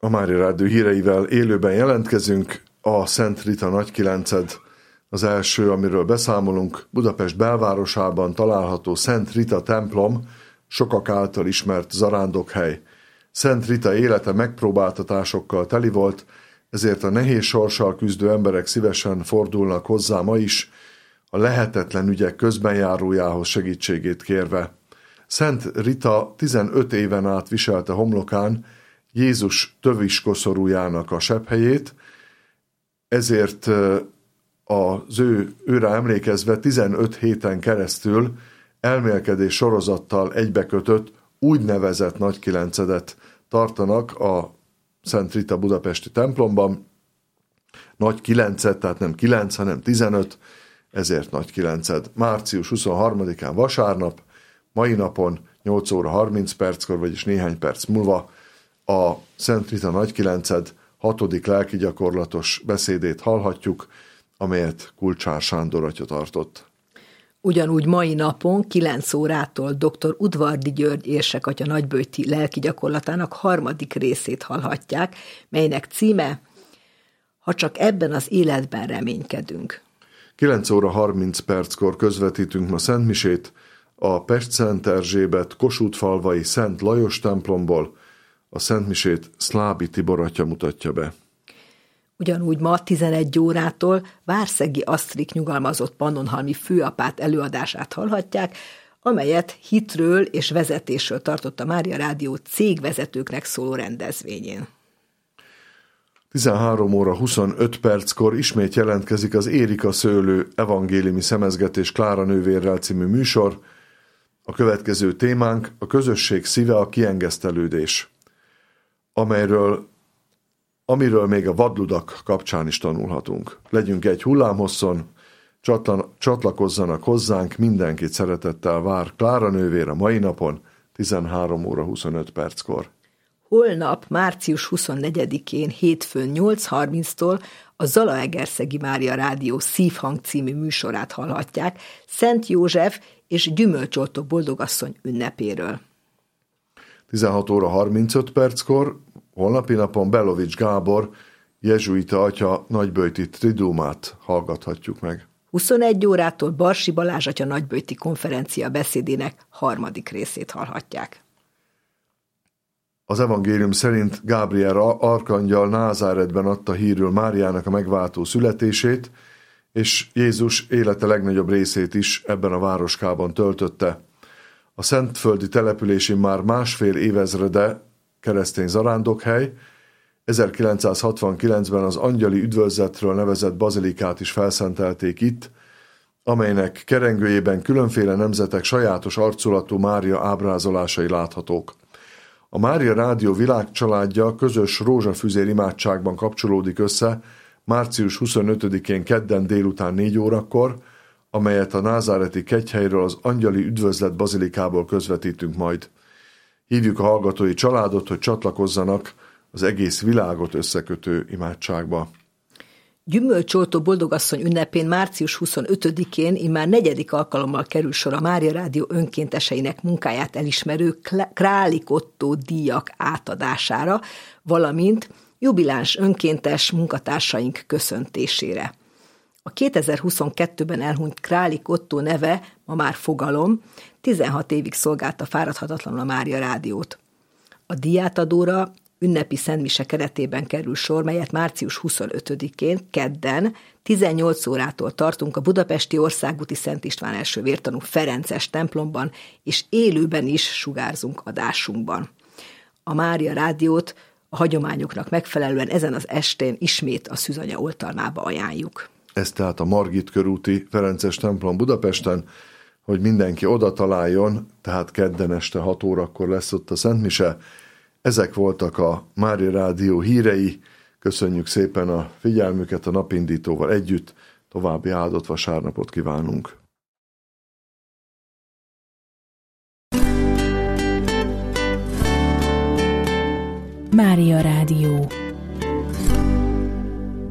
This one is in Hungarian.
A Mária Rádió híreivel élőben jelentkezünk. A Szent Rita Nagykilenced az első, amiről beszámolunk. Budapest belvárosában található Szent Rita templom, sokak által ismert zarándokhely. Szent Rita élete megpróbáltatásokkal teli volt, ezért a nehéz sorssal küzdő emberek szívesen fordulnak hozzá ma is, a lehetetlen ügyek közbenjárójához segítségét kérve. Szent Rita 15 éven át viselte homlokán Jézus töviskoszorújának a sebhelyét, ezért az őre emlékezve 15 héten keresztül elmélkedés sorozattal egybekötött úgynevezett Nagykilencedet tartanak a Szent Rita budapesti templomban. Nagykilenced, tehát nem 9, hanem 15, ezért Nagykilenced. Március 23-án vasárnap, mai napon 8 óra 30 perckor, vagyis néhány perc múlva a Szent Rita Nagykilenced 6. lelkigyakorlatos beszédét hallhatjuk, amelyet Kulcsár Sándor atya tartott. Ugyanúgy mai napon 9 órától dr. Udvardi György érsekatya nagyböjti lelkigyakorlatának 3. részét hallhatják, melynek címe Ha csak ebben az életben reménykedünk. 9 óra 30 perckor közvetítünk ma szentmisét a Pest-Szent Erzsébet Kossuth-falvai Szent Lajos templomból. A szentmisét Szlábi Tibor atya mutatja be. Ugyanúgy ma 11 órától Várszegi Asztrik nyugalmazott pannonhalmi főapát előadását hallhatják, amelyet hitről és vezetésről tartott a Mária Rádió cégvezetőknek szóló rendezvényén. 13 óra 25 perckor ismét jelentkezik az Érika Szőlő evangéliumi szemezgetés Klára nővérrel című műsor. A következő témánk a közösség szíve, a kiengesztelődés, amiről még a vadludak kapcsán is tanulhatunk. Legyünk egy hullámhosszon, csatlakozzanak hozzánk, mindenkit szeretettel vár Klára nővér a mai napon, 13 óra 25 perckor. Holnap, március 24-én, hétfőn 8:30-tól a Zalaegerszegi Mária Rádió Szívhang című műsorát hallhatják Szent József és Gyümölcsoltó boldogasszony ünnepéről. 16 óra 35 perckor, holnapi napon Belovics Gábor jezsuita atya nagyböjti tridumát hallgathatjuk meg. 21 órától Barsi Balázs atya nagyböjti konferencia beszédének 3. részét hallhatják. Az evangélium szerint Gábriel arkangyal Názáretben adta hírül Máriának a megváltó születését, és Jézus élete legnagyobb részét is ebben a városkában töltötte. A szentföldi település már 1,5 évezrede keresztény zarándokhely, 1969-ben az angyali üdvözletről nevezett bazilikát is felszentelték itt, amelynek kerengőjében különféle nemzetek sajátos arculatú Mária ábrázolásai láthatók. A Mária Rádió világcsaládja közös rózsafüzér imádságban kapcsolódik össze március 25-én kedden délután 4 órakor, amelyet a názáreti kegyhelyről az angyali üdvözlet bazilikából közvetítünk majd. Hívjuk a hallgatói családot, hogy csatlakozzanak az egész világot összekötő imádságba. Gyümölcsoltó boldogasszony ünnepén március 25-én immár 4. alkalommal kerül sor a Mária Rádió önkénteseinek munkáját elismerő Králik Ottó díjak átadására, valamint jubiláns önkéntes munkatársaink köszöntésére. A 2022-ben elhunyt Králik Ottó neve ma már fogalom, 16 évig szolgálta fáradhatatlanul a Mária Rádiót. A díjátadóra ünnepi szentmise keretében kerül sor, melyet március 25-én, kedden, 18 órától tartunk a budapesti Országúti Szent István első vértanú Ferences templomban, és élőben is sugárzunk adásunkban. A Mária Rádiót a hagyományoknak megfelelően ezen az estén ismét a Szűzanya oltalmába ajánljuk. Ez tehát a Margit körúti Ferences templom Budapesten, hogy mindenki oda találjon, tehát kedden este 6 órakor lesz ott a szentmise. Ezek voltak a Mária Rádió hírei. Köszönjük szépen a figyelmüket a napindítóval együtt. További áldott vasárnapot kívánunk. Mária Rádió.